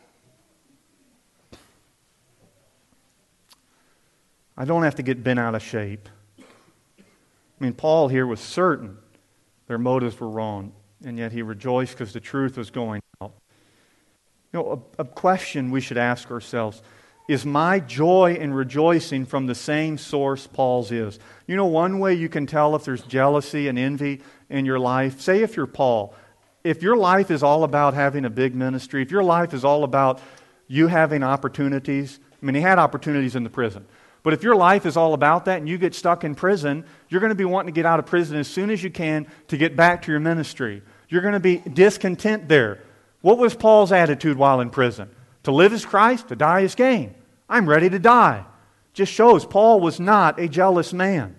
Speaker 1: I don't have to get bent out of shape. I mean, Paul here was certain their motives were wrong, and yet he rejoiced because the truth was going out. You know, a, a question we should ask ourselves, is my joy and rejoicing from the same source Paul's is? You know, one way you can tell if there's jealousy and envy in your life, say if you're Paul, if your life is all about having a big ministry, if your life is all about you having opportunities, I mean, he had opportunities in the prison. But if your life is all about that and you get stuck in prison, you're going to be wanting to get out of prison as soon as you can to get back to your ministry. You're going to be discontent there. What was Paul's attitude while in prison? To live is Christ, to die is gain. I'm ready to die. Just shows Paul was not a jealous man.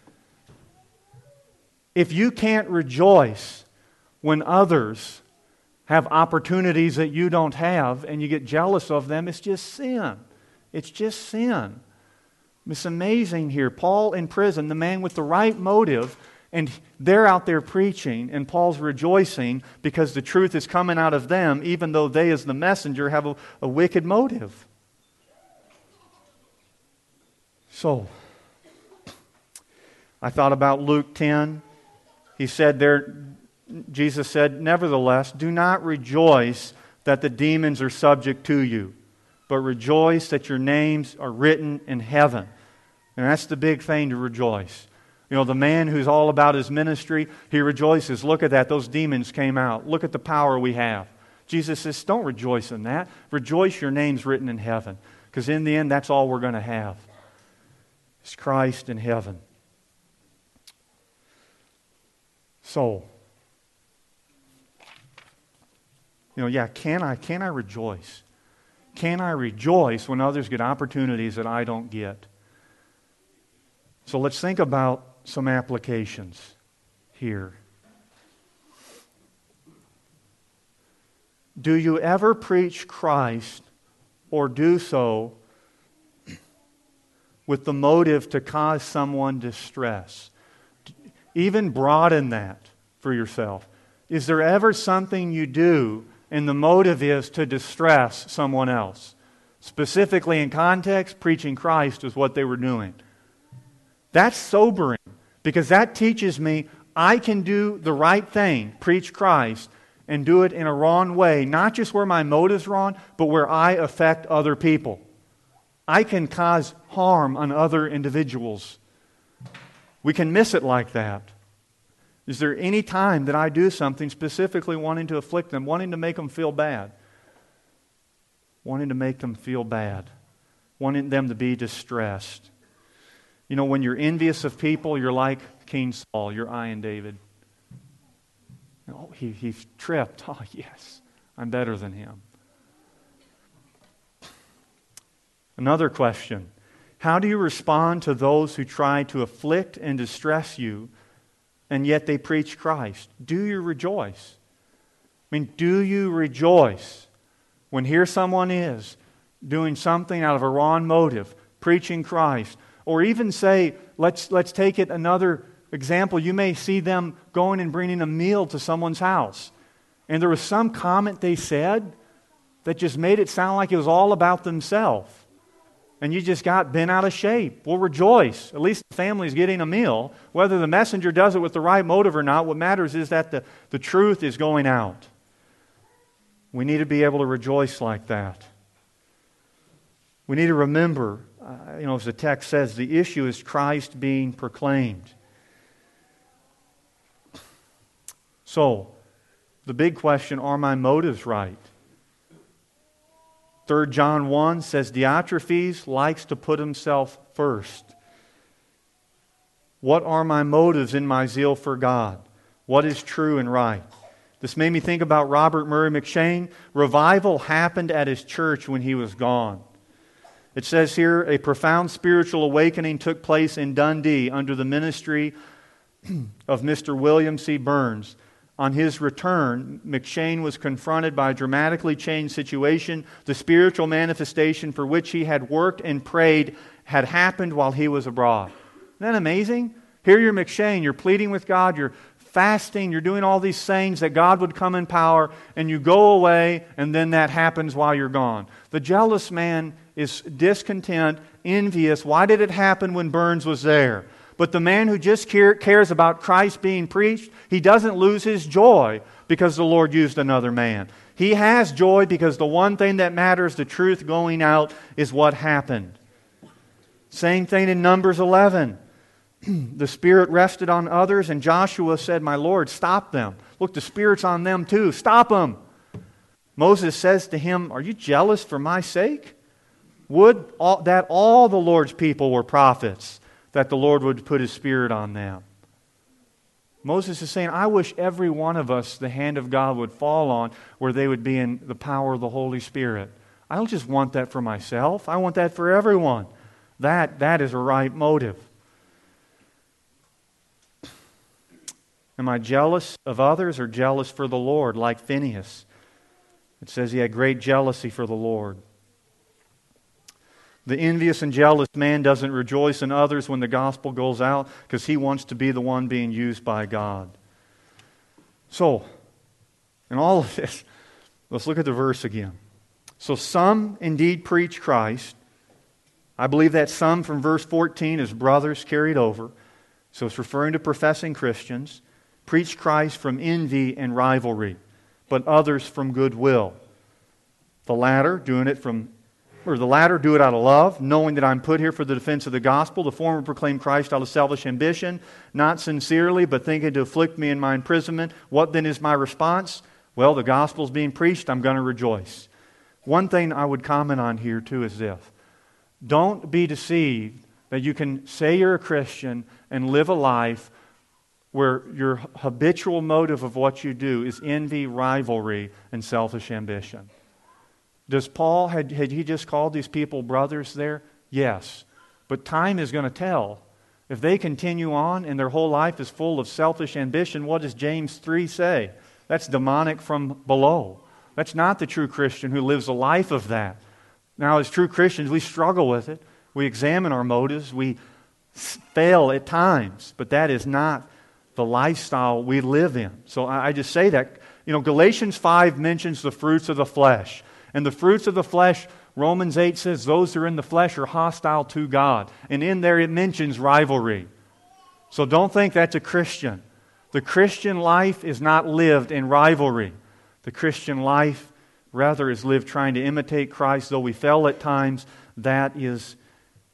Speaker 1: If you can't rejoice when others have opportunities that you don't have and you get jealous of them, it's just sin. It's just sin. It's amazing here. Paul in prison, the man with the right motive, and they're out there preaching, and Paul's rejoicing because the truth is coming out of them, even though they as the messenger have a, a wicked motive. So, I thought about Luke ten. He said there, Jesus said, nevertheless, do not rejoice that the demons are subject to you, but rejoice that your names are written in heaven. And that's the big thing to rejoice. You know, the man who's all about his ministry, he rejoices. Look at that. Those demons came out. Look at the power we have. Jesus says, don't rejoice in that. Rejoice your name's written in heaven. Because in the end, that's all we're going to have. It's Christ in heaven. So, you know, yeah, can I, can I rejoice? Can I rejoice when others get opportunities that I don't get? So let's think about some applications here. Do you ever preach Christ or do so with the motive to cause someone distress? Even broaden that for yourself. Is there ever something you do and the motive is to distress someone else? Specifically in context, preaching Christ is what they were doing. That's sobering because that teaches me I can do the right thing, preach Christ, and do it in a wrong way, not just where my motive's wrong, but where I affect other people. I can cause harm on other individuals. We can miss it like that. Is there any time that I do something specifically wanting to afflict them, wanting to make them feel bad? Wanting to make them feel bad. Wanting them to be distressed. You know, when you're envious of people, you're like King Saul. You're eyeing David. Oh, he, he's tripped. Oh, yes, I'm better than him. Another question. How do you respond to those who try to afflict and distress you, and yet they preach Christ? Do you rejoice? I mean, do you rejoice when here someone is doing something out of a wrong motive, preaching Christ? Or even say, let's, let's take it another example. You may see them going and bringing a meal to someone's house. And there was some comment they said that just made it sound like it was all about themselves. And you just got bent out of shape. Well, rejoice. At least the family's getting a meal. Whether the messenger does it with the right motive or not, what matters is that the, the truth is going out. We need to be able to rejoice like that. We need to remember, uh, you know, as the text says, the issue is Christ being proclaimed. So, the big question, are my motives right? Third John one says Diotrephes likes to put himself first. What are my motives in my zeal for God? What is true and right? This made me think about Robert Murray McCheyne. Revival happened at his church when he was gone. It says here, a profound spiritual awakening took place in Dundee under the ministry of Mister William C. Burns. On his return, McCheyne was confronted by a dramatically changed situation. The spiritual manifestation for which he had worked and prayed had happened while he was abroad. Isn't that amazing? Here you're McCheyne, you're pleading with God, you're fasting, you're doing all these things that God would come in power, and you go away, and then that happens while you're gone. The jealous man is discontent, envious. Why did it happen when Burns was there? But the man who just care, cares about Christ being preached, he doesn't lose his joy because the Lord used another man. He has joy because the one thing that matters, the truth going out, is what happened. Same thing in Numbers eleven. The Spirit rested on others, and Joshua said, "My Lord, stop them. Look, the Spirit's on them too. Stop them." Moses says to him, "Are you jealous for my sake? Would all, that all the Lord's people were prophets, that the Lord would put His Spirit on them." Moses is saying, I wish every one of us the hand of God would fall on, where they would be in the power of the Holy Spirit. I don't just want that for myself. I want that for everyone. That, that is a right motive. Am I jealous of others or jealous for the Lord, like Phinehas? It says he had great jealousy for the Lord. The envious and jealous man doesn't rejoice in others when the gospel goes out because he wants to be the one being used by God. So, in all of this, let's look at the verse again. So some indeed preach Christ. I believe that some from verse fourteen is brothers carried over. So it's referring to professing Christians. Preach Christ from envy and rivalry, but others from goodwill. The latter doing it from Or the latter do it out of love, knowing that I'm put here for the defense of the gospel. The former proclaim Christ out of selfish ambition, not sincerely, but thinking to afflict me in my imprisonment. What then is my response? Well, the gospel is being preached. I'm going to rejoice. One thing I would comment on here too is this. Don't be deceived that you can say you're a Christian and live a life where your habitual motive of what you do is envy, rivalry, and selfish ambition. Does Paul, had, had he just called these people brothers there? Yes. But time is going to tell. If they continue on and their whole life is full of selfish ambition, what does James three say? That's demonic from below. That's not the true Christian who lives a life of that. Now, as true Christians, we struggle with it. We examine our motives. We fail at times. But that is not the lifestyle we live in. So I, I just say that. You know, Galatians five mentions the fruits of the flesh. And the fruits of the flesh, Romans eight says, those who are in the flesh are hostile to God. And in there it mentions rivalry. So don't think that's a Christian. The Christian life is not lived in rivalry. The Christian life, rather, is lived trying to imitate Christ. Though we fail at times, that is,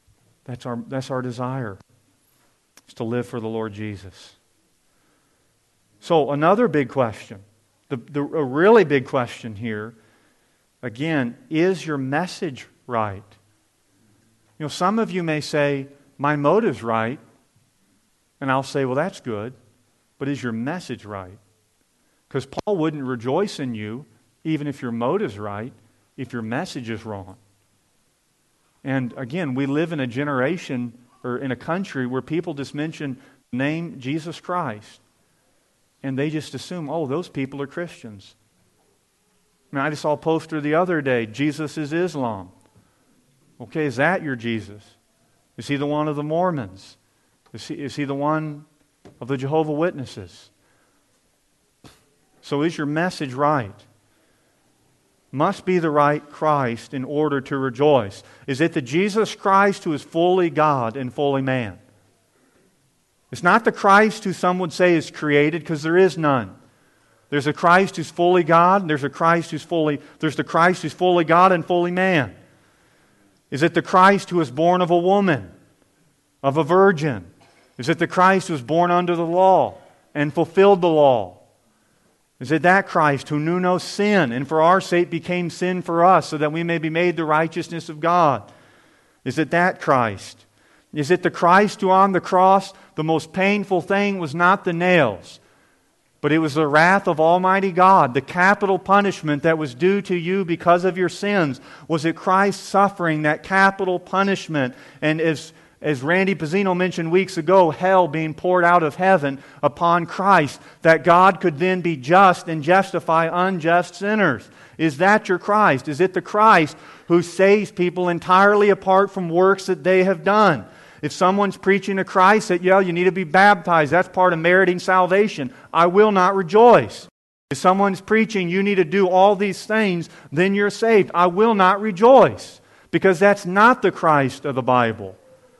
Speaker 1: that's our, that's our desire. It's to live for the Lord Jesus. So another big question, the, the, a really big question here, again, is your message right? You know, some of you may say, my motive's right, and I'll say, well, that's good, but is your message right? Because Paul wouldn't rejoice in you, even if your motive's right, if your message is wrong. And again, we live in a generation or in a country where people just mention the name Jesus Christ, and they just assume, oh, those people are Christians. I mean, I just saw a poster the other day, Jesus is Islam. Okay, is that your Jesus? Is he the one of the Mormons? Is he, is he the one of the Jehovah's Witnesses? So is your message right? Must be the right Christ in order to rejoice. Is it the Jesus Christ who is fully God and fully man? It's not the Christ who some would say is created, because there is none. There's a Christ who's fully God, and there's a Christ who's fully there's the Christ who's fully God and fully man. Is it the Christ who was born of a woman, of a virgin? Is it the Christ who was born under the law and fulfilled the law? Is it that Christ who knew no sin and for our sake became sin for us so that we may be made the righteousness of God? Is it that Christ? Is it the Christ who on the cross, the most painful thing was not the nails, but it was the wrath of Almighty God, the capital punishment that was due to you because of your sins? Was it Christ suffering that capital punishment? And as As Randy Pizzino mentioned weeks ago, hell being poured out of heaven upon Christ, that God could then be just and justify unjust sinners. Is that your Christ? Is it the Christ who saves people entirely apart from works that they have done? If someone's preaching to Christ that, yeah, you need to be baptized, that's part of meriting salvation, I will not rejoice. If someone's preaching you need to do all these things, then you're saved, I will not rejoice, because that's not the Christ of the Bible.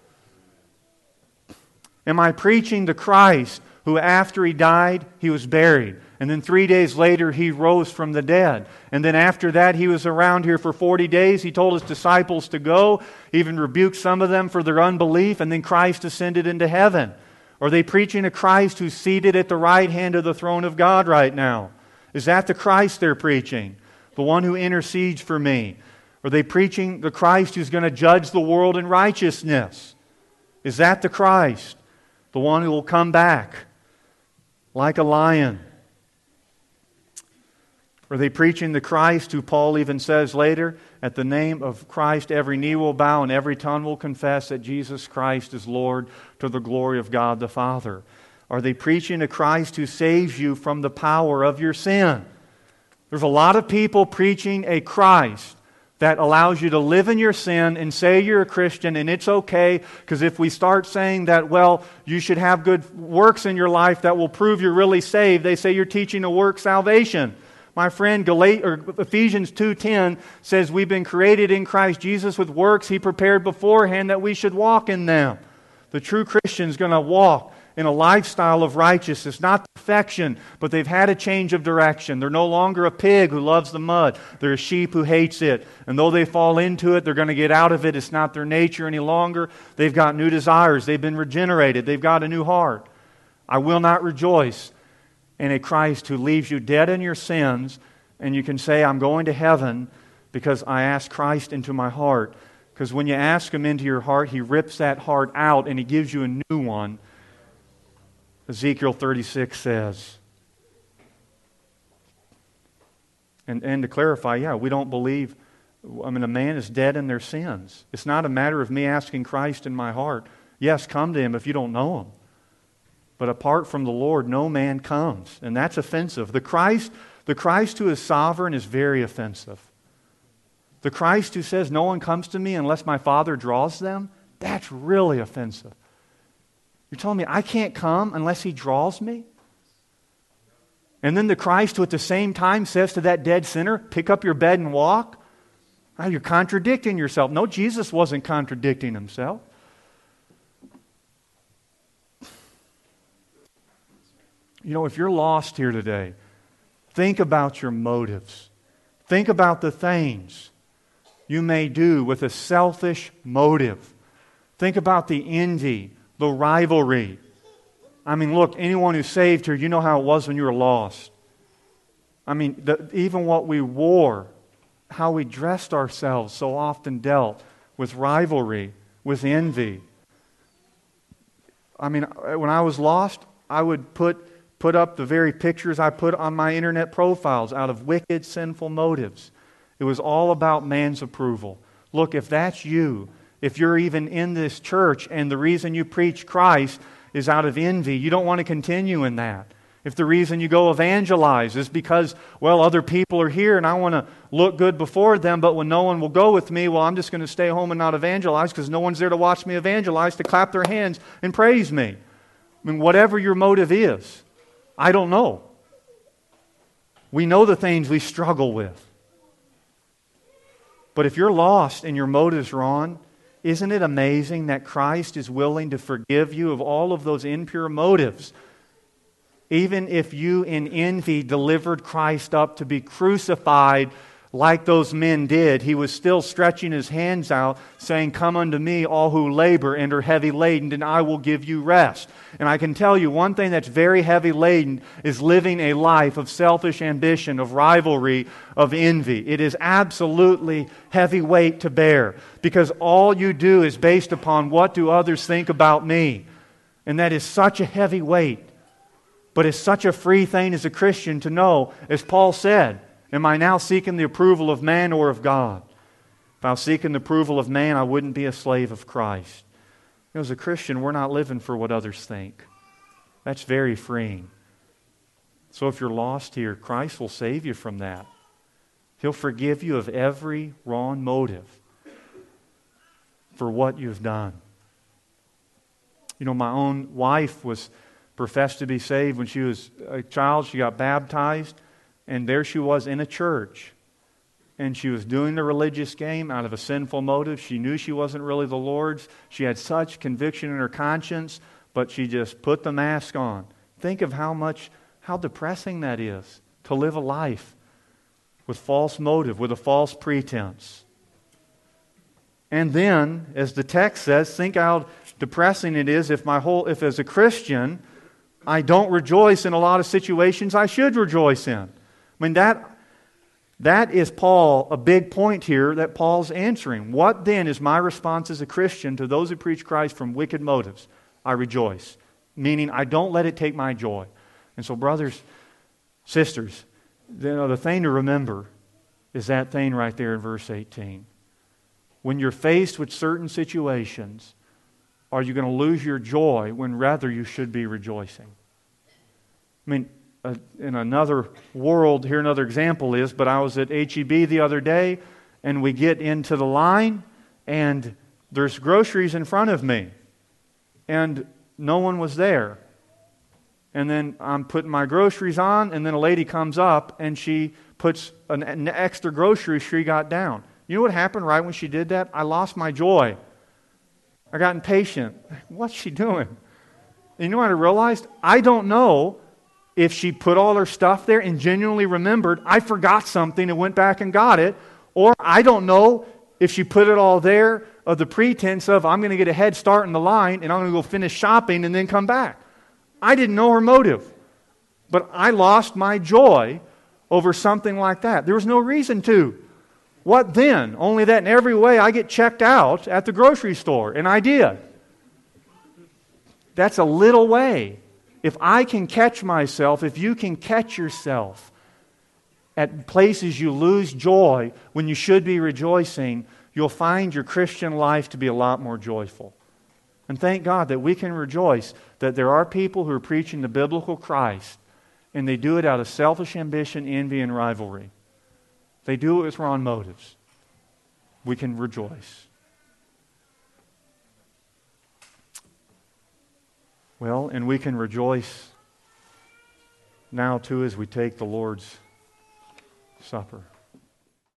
Speaker 1: Am I preaching the Christ who after He died, He was buried, and then three days later He rose from the dead, and then after that He was around here for forty days, He told His disciples to go, even rebuked some of them for their unbelief, and then Christ ascended into heaven? Are they preaching a Christ who's seated at the right hand of the throne of God right now? Is that the Christ they're preaching? The one who intercedes for me? Are they preaching the Christ who's going to judge the world in righteousness? Is that the Christ? The one who will come back like a lion? Are they preaching the Christ who Paul even says later, at the name of Christ every knee will bow and every tongue will confess that Jesus Christ is Lord, to the glory of God the Father? Are they preaching a Christ who saves you from the power of your sin? There's a lot of people preaching a Christ that allows you to live in your sin and say you're a Christian, and it's okay, because if we start saying that, well, you should have good works in your life that will prove you're really saved, they say you're teaching a work salvation. My friend, Galat- or Ephesians two ten says we've been created in Christ Jesus with works He prepared beforehand that we should walk in them. The true Christian's going to walk in a lifestyle of righteousness, not perfection, but they've had a change of direction. They're no longer a pig who loves the mud. They're a sheep who hates it. And though they fall into it, they're going to get out of it. It's not their nature any longer. They've got new desires. They've been regenerated. They've got a new heart. I will not rejoice in a Christ who leaves you dead in your sins, and you can say, I'm going to heaven because I asked Christ into my heart. Because when you ask Him into your heart, He rips that heart out and He gives you a new one. Ezekiel thirty-six says. And, and to clarify, yeah, we don't believe, I mean, a man is dead in their sins. It's not a matter of me asking Christ in my heart. Yes, come to Him if you don't know Him. But apart from the Lord, no man comes. And that's offensive. The Christ, the Christ who is sovereign is very offensive. The Christ who says, no one comes to me unless my Father draws them, that's really offensive. You're telling me I can't come unless He draws me? And then the Christ who at the same time says to that dead sinner, pick up your bed and walk? Oh, you're contradicting yourself. No, Jesus wasn't contradicting Himself. You know, if you're lost here today, think about your motives. Think about the things you may do with a selfish motive. Think about the envy, the rivalry, I mean, look, anyone who's saved here, you know how it was when you were lost. I mean, the, even what we wore, how we dressed ourselves so often dealt with rivalry, with envy. I mean, when I was lost, I would put put up the very pictures I put on my internet profiles out of wicked, sinful motives. It was all about man's approval. Look, if that's you, if you're even in this church and the reason you preach Christ is out of envy, you don't want to continue in that. If the reason you go evangelize is because, well, other people are here and I want to look good before them, but when no one will go with me, well, I'm just going to stay home and not evangelize because no one's there to watch me evangelize, to clap their hands and praise me. I mean, whatever your motive is, I don't know. We know the things we struggle with. But if you're lost and your motives are wrong, isn't it amazing that Christ is willing to forgive you of all of those impure motives? Even if you in envy delivered Christ up to be crucified like those men did, He was still stretching His hands out, saying, "Come unto me, all who labor and are heavy laden, and I will give you rest." And I can tell you, one thing that's very heavy laden is living a life of selfish ambition, of rivalry, of envy. It is absolutely heavy weight to bear, because all you do is based upon what do others think about me. And that is such a heavy weight. But it's such a free thing as a Christian to know, as Paul said, am I now seeking the approval of man or of God? If I was seeking the approval of man, I wouldn't be a slave of Christ. You know, as a Christian, we're not living for what others think. That's very freeing. So if you're lost here, Christ will save you from that. He'll forgive you of every wrong motive for what you've done. You know, my own wife was professed to be saved when she was a child. She got baptized, and there she was in a church. And she was doing the religious game out of a sinful motive. She knew she wasn't really the Lord's. She had such conviction in her conscience, but she just put the mask on. Think of how much, how depressing that is, to live a life with false motive, with a false pretense. And then, as the text says, think how depressing it is if my whole, if as a Christian, I don't rejoice in a lot of situations I should rejoice in. I mean, that that is Paul, a big point here that Paul's answering. What then is my response as a Christian to those who preach Christ from wicked motives? I rejoice. Meaning, I don't let it take my joy. And so, brothers, sisters, you know, the thing to remember is that thing right there in verse eighteen. When you're faced with certain situations, are you going to lose your joy when rather you should be rejoicing? I mean, uh, in another world, here another example is, but I was at H E B the other day, and we get into the line, and there's groceries in front of me, and no one was there. And then I'm putting my groceries on, and then a lady comes up, and she puts an, an extra grocery she got down. You know what happened right when she did that? I lost my joy. I got impatient. What's she doing? And you know what I realized? I don't know if she put all her stuff there and genuinely remembered, I forgot something and went back and got it. Or I don't know if she put it all there of the pretense of, I'm going to get a head start in the line and I'm going to go finish shopping and then come back. I didn't know her motive. But I lost my joy over something like that. There was no reason to. What then? Only that in every way I get checked out at the grocery store. And I did. That's a little way. If I can catch myself, if you can catch yourself at places you lose joy when you should be rejoicing, you'll find your Christian life to be a lot more joyful. And thank God that we can rejoice that there are people who are preaching the biblical Christ, and they do it out of selfish ambition, envy, and rivalry. They do it with wrong motives. We can rejoice. Well, and we can rejoice now too as we take the Lord's Supper.